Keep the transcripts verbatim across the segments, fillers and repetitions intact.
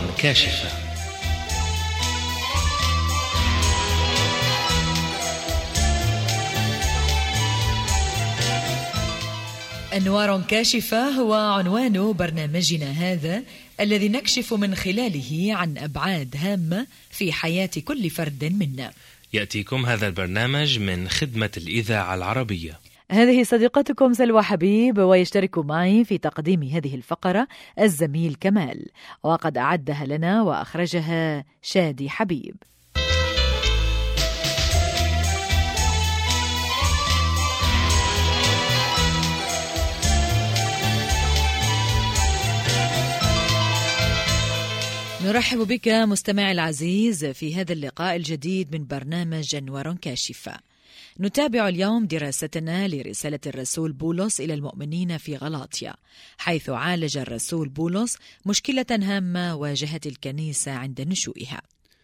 كاشفة. أنوار كاشفة هو عنوان برنامجنا هذا، الذي نكشف من خلاله عن أبعاد هامة في حياة كل فرد منا. يأتيكم هذا البرنامج من خدمة الإذاعة العربية. هذه صديقتكم سلوى حبيب، ويشترك معي في تقديم هذه الفقرة الزميل كمال، وقد أعدها لنا وأخرجها شادي حبيب. نرحب بك مستمع العزيز في هذا اللقاء الجديد من برنامج أنوار كاشفة. نتابع اليوم دراستنا لرسالة الرسول بولس إلى المؤمنين في غلاطيا، حيث عالج الرسول بولس مشكلة هامة واجهت الكنيسة عند نشوئها.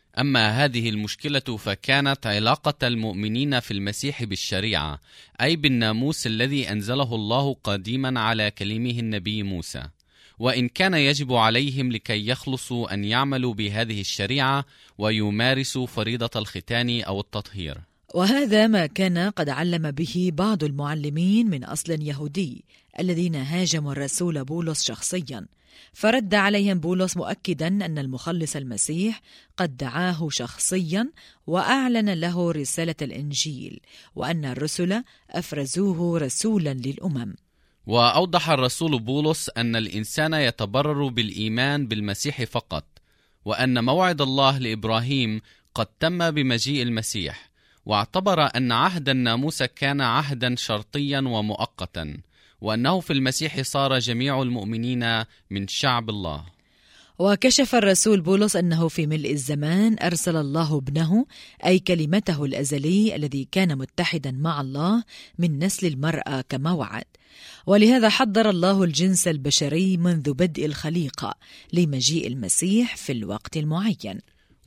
أما هذه المشكلة فكانت علاقة المؤمنين في المسيح بالشريعة، أي بالناموس الذي أنزله الله قديما على كلمه النبي موسى، وإن كان يجب عليهم لكي يخلصوا أن يعملوا بهذه الشريعة ويمارسوا فريضة الختان أو التطهير. وهذا ما كان قد علم به بعض المعلمين من أصل يهودي الذين هاجموا الرسول بولس شخصيا، فرد عليهم بولس مؤكدا أن المخلص المسيح قد دعاه شخصيا وأعلن له رسالة الإنجيل، وأن الرسل أفرزوه رسولا للأمم. وأوضح الرسول بولس أن الإنسان يتبرر بالإيمان بالمسيح فقط، وأن موعد الله لإبراهيم قد تم بمجيء المسيح، واعتبر أن عهد الناموس كان عهدا شرطيا ومؤقتا، وأنه في المسيح صار جميع المؤمنين من شعب الله. وكشف الرسول بولس أنه في ملء الزمان أرسل الله ابنه، أي كلمته الأزلي الذي كان متحدا مع الله من نسل المرأة كما وعد، ولهذا حضر الله الجنس البشري منذ بدء الخليقة لمجيء المسيح في الوقت المعين.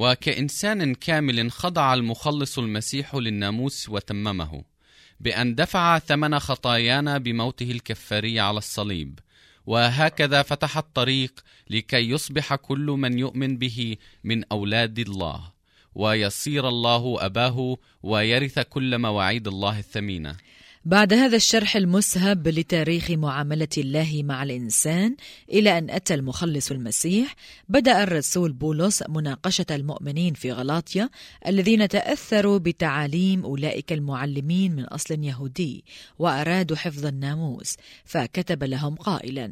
وكإنسان كامل خضع المخلص المسيح للناموس وتممه بأن دفع ثمن خطايانا بموته الكفاري على الصليب، وهكذا فتح الطريق لكي يصبح كل من يؤمن به من أولاد الله، ويصير الله أباه ويرث كل مواعيد الله الثمينة. بعد هذا الشرح المسهب لتاريخ معاملة الله مع الإنسان إلى أن أتى المخلص المسيح، بدأ الرسول بولس مناقشة المؤمنين في غلاطيا الذين تأثروا بتعاليم أولئك المعلمين من أصل يهودي وأرادوا حفظ الناموس، فكتب لهم قائلا: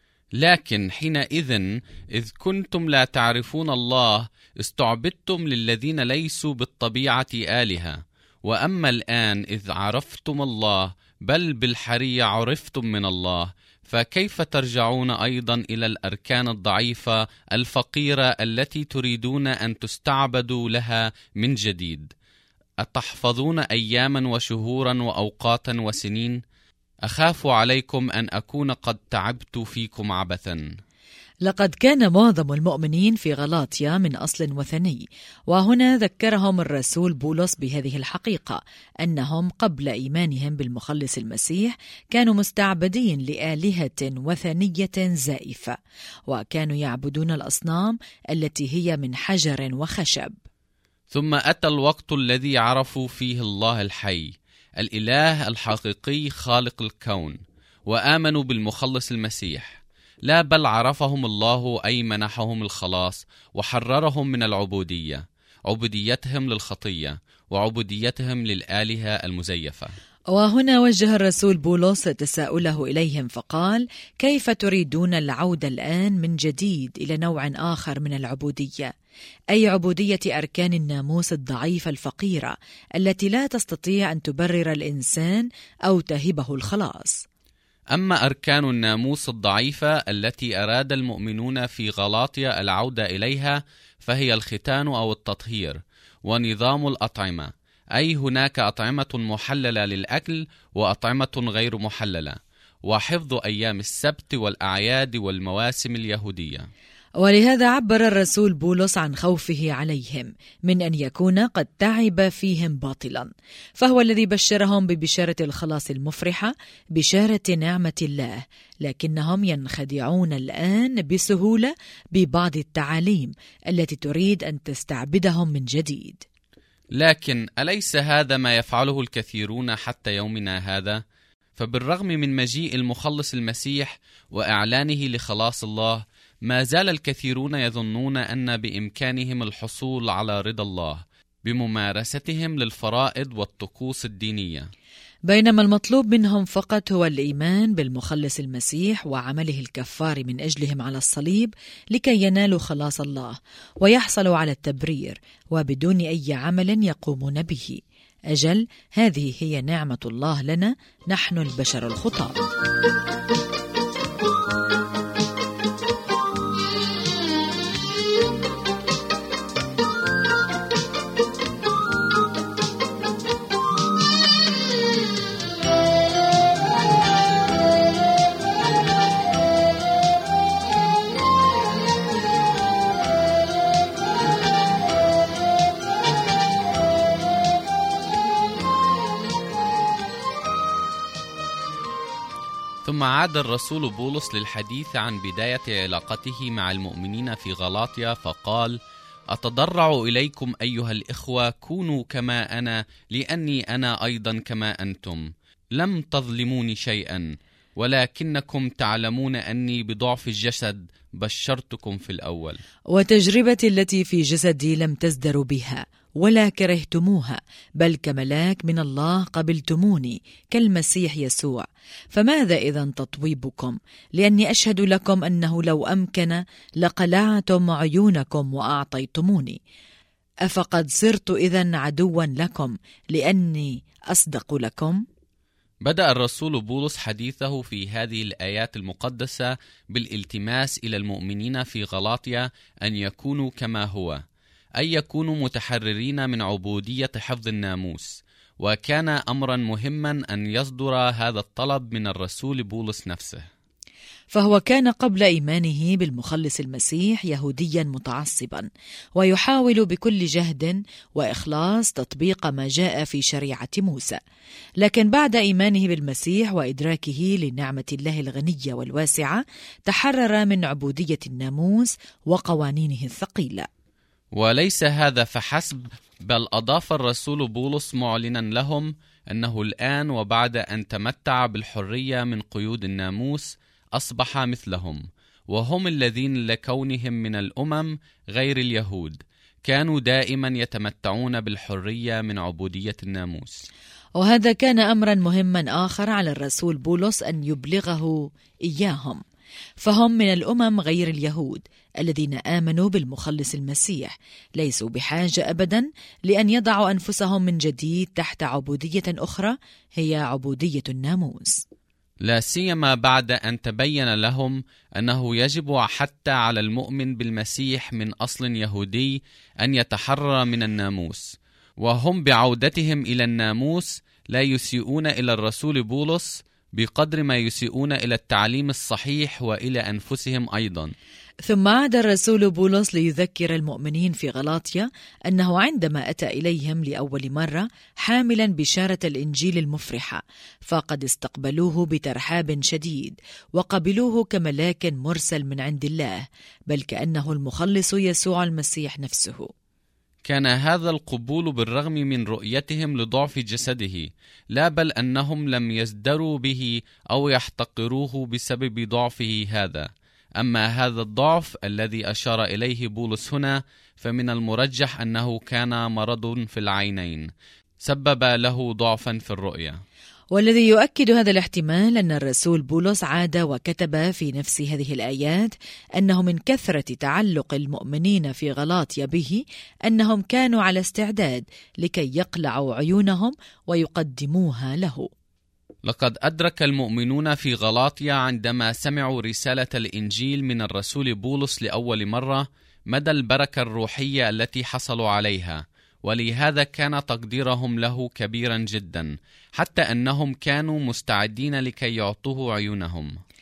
لكن حينئذ إذ كنتم لا تعرفون الله استعبدتم للذين ليسوا بالطبيعة آلهة، وأما الآن إذ عرفتم الله بل بالحري عرفتم من الله، فكيف ترجعون أيضا إلى الأركان الضعيفة الفقيرة التي تريدون أن تستعبدوا لها من جديد؟ أتحفظون أياما وشهورا وأوقاتا وسنين؟ أخاف عليكم أن أكون قد تعبت فيكم عبثا. لقد كان معظم المؤمنين في غلاطيا من أصل وثني، وهنا ذكرهم الرسول بولس بهذه الحقيقة، أنهم قبل إيمانهم بالمخلص المسيح كانوا مستعبدين لآلهة وثنية زائفة، وكانوا يعبدون الأصنام التي هي من حجر وخشب. ثم أتى الوقت الذي عرفوا فيه الله الحي، الإله الحقيقي خالق الكون، وآمنوا بالمخلص المسيح. لا بل عرفهم الله، أي منحهم الخلاص وحررهم من العبودية، عبوديتهم للخطية وعبوديتهم للآلهة المزيفة. وهنا وجه الرسول بولس تساؤله إليهم فقال: كيف تريدون العودة الآن من جديد إلى نوع آخر من العبودية، أي عبودية أركان الناموس الضعيفة الفقيرة التي لا تستطيع أن تبرر الإنسان أو تهبه الخلاص. أما أركان الناموس الضعيفة التي أراد المؤمنون في غلاطيا العودة إليها فهي الختان أو التطهير ونظام الأطعمة، أي هناك أطعمة محللة للأكل وأطعمة غير محللة، وحفظ أيام السبت والأعياد والمواسم اليهودية. ولهذا عبر الرسول بولس عن خوفه عليهم من أن يكون قد تعب فيهم باطلا، فهو الذي بشرهم ببشارة الخلاص المفرحة، بشارة نعمة الله، لكنهم ينخدعون الآن بسهولة ببعض التعاليم التي تريد أن تستعبدهم من جديد. لكن أليس هذا ما يفعله الكثيرون حتى يومنا هذا؟ فبالرغم من مجيء المخلص المسيح وإعلانه لخلاص الله، ما زال الكثيرون يظنون أن بإمكانهم الحصول على رضا الله بممارستهم للفرائض والطقوس الدينية، بينما المطلوب منهم فقط هو الإيمان بالمخلص المسيح وعمله الكفار من أجلهم على الصليب لكي ينالوا خلاص الله ويحصلوا على التبرير وبدون أي عمل يقومون به. أجل، هذه هي نعمة الله لنا نحن البشر الخطاة. ثم عاد الرسول بولس للحديث عن بداية علاقته مع المؤمنين في غلاطيا فقال: أتضرع إليكم أيها الإخوة، كونوا كما أنا، لأني أنا أيضا كما أنتم. لم تظلموني شيئا، ولكنكم تعلمون أني بضعف الجسد بشرتكم في الأول، وتجربتي التي في جسدي لم تزدروا بها ولا كرهتموها، بل كملاك من الله قبلتموني كالمسيح يسوع. فماذا إذن تطويبكم؟ لأني أشهد لكم أنه لو أمكن لقلعتم عيونكم وأعطيتموني. أفقد صرت إذن عدوا لكم لأني أصدق لكم؟ بدأ الرسول بولس حديثه في هذه الآيات المقدسة بالالتماس إلى المؤمنين في غلاطيا أن يكونوا كما هو، أي يكونوا متحررين من عبودية حفظ الناموس. وكان أمرا مهما أن يصدر هذا الطلب من الرسول بولس نفسه، فهو كان قبل إيمانه بالمخلص المسيح يهوديا متعصبا، ويحاول بكل جهد وإخلاص تطبيق ما جاء في شريعة موسى. لكن بعد إيمانه بالمسيح وإدراكه لنعمة الله الغنية والواسعة، تحرر من عبودية الناموس وقوانينه الثقيلة. وليس هذا فحسب، بل أضاف الرسول بولس معلنا لهم أنه الآن وبعد أن تمتع بالحرية من قيود الناموس أصبح مثلهم، وهم الذين لكونهم من الأمم غير اليهود كانوا دائما يتمتعون بالحرية من عبودية الناموس. وهذا كان أمرا مهما آخر على الرسول بولس أن يبلغه إياهم، فهم من الأمم غير اليهود الذين آمنوا بالمخلص المسيح ليسوا بحاجة أبدا لأن يضعوا أنفسهم من جديد تحت عبودية أخرى هي عبودية الناموس، لا سيما بعد أن تبين لهم أنه يجب حتى على المؤمن بالمسيح من أصل يهودي أن يتحرر من الناموس. وهم بعودتهم إلى الناموس لا يسيئون إلى الرسول بولس بقدر ما يسيئون إلى التعليم الصحيح وإلى أنفسهم أيضا. ثم عاد الرسول بولس ليذكر المؤمنين في غلاطيا أنه عندما أتى إليهم لأول مرة حاملا بشارة الإنجيل المفرحة، فقد استقبلوه بترحاب شديد وقبلوه كملاك مرسل من عند الله، بل كأنه المخلص يسوع المسيح نفسه. كان هذا القبول بالرغم من رؤيتهم لضعف جسده، لا بل أنهم لم يزدروا به أو يحتقروه بسبب ضعفه هذا. أما هذا الضعف الذي أشار إليه بولس هنا فمن المرجح أنه كان مرض في العينين سبب له ضعفا في الرؤية. والذي يؤكد هذا الاحتمال أن الرسول بولس عاد وكتب في نفس هذه الآيات أنه من كثرة تعلق المؤمنين في غلاطيا به أنهم كانوا على استعداد لكي يقلعوا عيونهم ويقدموها له. لقد أدرك المؤمنون في غلاطيا عندما سمعوا رسالة الإنجيل من الرسول بولس لأول مرة مدى البركة الروحية التي حصلوا عليها، ولهذا كان تقديرهم له كبيرا جدا، حتى أنهم كانوا مستعدين لكي يعطوه عيونهم.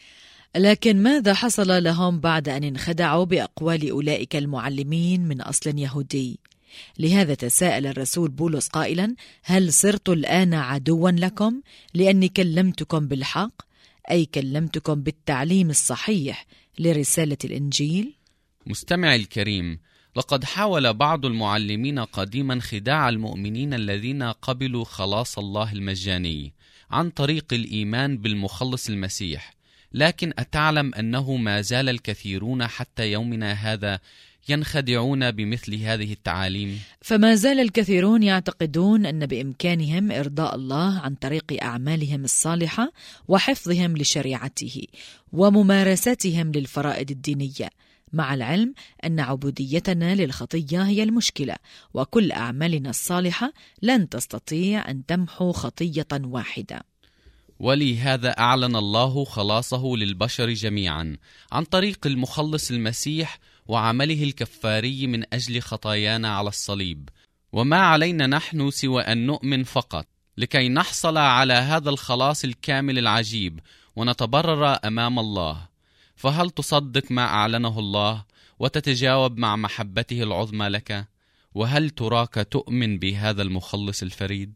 لكن ماذا حصل لهم بعد أن انخدعوا بأقوال أولئك المعلمين من أصل يهودي؟ لهذا تساءل الرسول بولس قائلا: هل صرت الآن عدوا لكم لأني كلمتكم بالحق، أي كلمتكم بالتعليم الصحيح لرسالة الإنجيل؟ مستمعي الكريم، لقد حاول بعض المعلمين قديما خداع المؤمنين الذين قبلوا خلاص الله المجاني عن طريق الإيمان بالمخلص المسيح، لكن أتعلم أنه ما زال الكثيرون حتى يومنا هذا ينخدعون بمثل هذه التعاليم؟ فما زال الكثيرون يعتقدون أن بإمكانهم إرضاء الله عن طريق أعمالهم الصالحة وحفظهم لشريعته وممارستهم للفرائض الدينية، مع العلم أن عبوديتنا للخطية هي المشكلة، وكل أعمالنا الصالحة لن تستطيع أن تمحو خطية واحدة. ولهذا أعلن الله خلاصه للبشر جميعا عن طريق المخلص المسيح وعمله الكفاري من أجل خطايانا على الصليب، وما علينا نحن سوى أن نؤمن فقط لكي نحصل على هذا الخلاص الكامل العجيب ونتبرر أمام الله. فهل تصدق ما أعلنه الله وتتجاوب مع محبته العظمى لك؟ وهل تراك تؤمن بهذا المخلص الفريد؟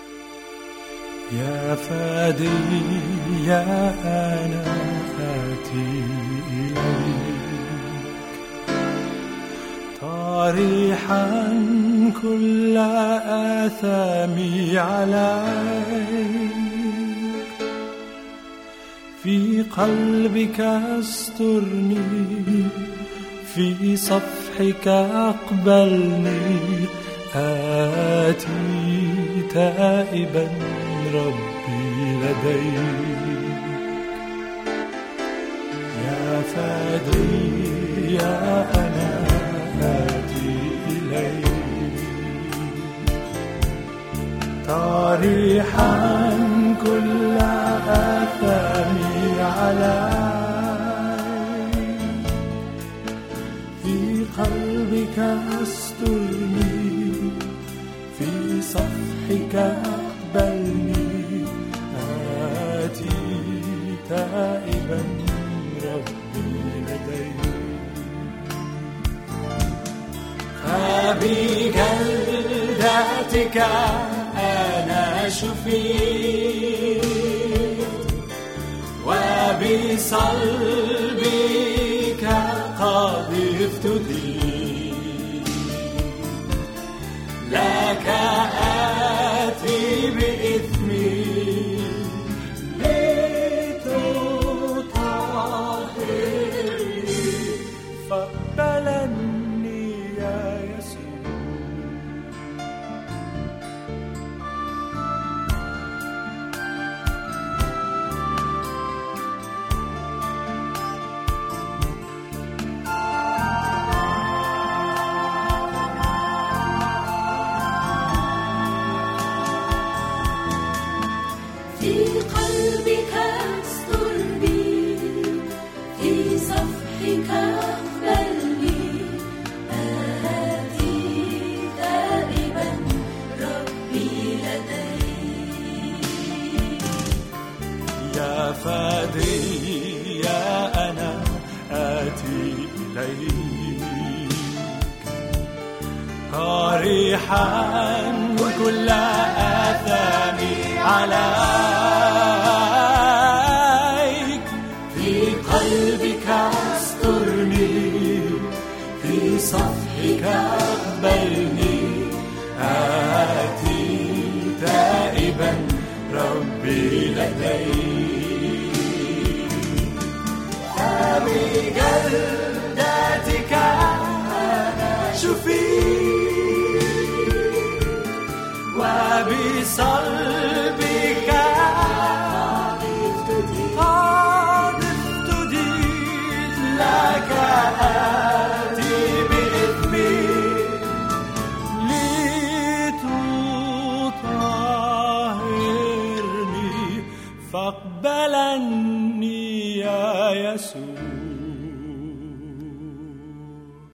يا فادي يا أنا آتي إليك طارحا كل آثامي عليك، في قلبك استرني، في صفحك أقبلني، آتي تائبا ربي لديك. يا فادي يا أنا آتي إليك طارحا كل آثامي عليك، في قلبك استرني، في صفحك أقبلني، آتي تائبا ربي لديك. فبجلدتك أنا شفيت، وبصلبك قد افتديت، لك آتي بإثمي لتطهرني، فاقبلني يا يسوع. في قلبك استرني، في صفحك اقبلني، آتي تائبا ربي لديك. يا فادي يا أنا آتي إليك طارحا كل آثامي عليك، في قلبك استرني، في صفحك أقبلني، آتي تائبا ربي لديك. فبجلدتك أنا شفيت، وبصلبك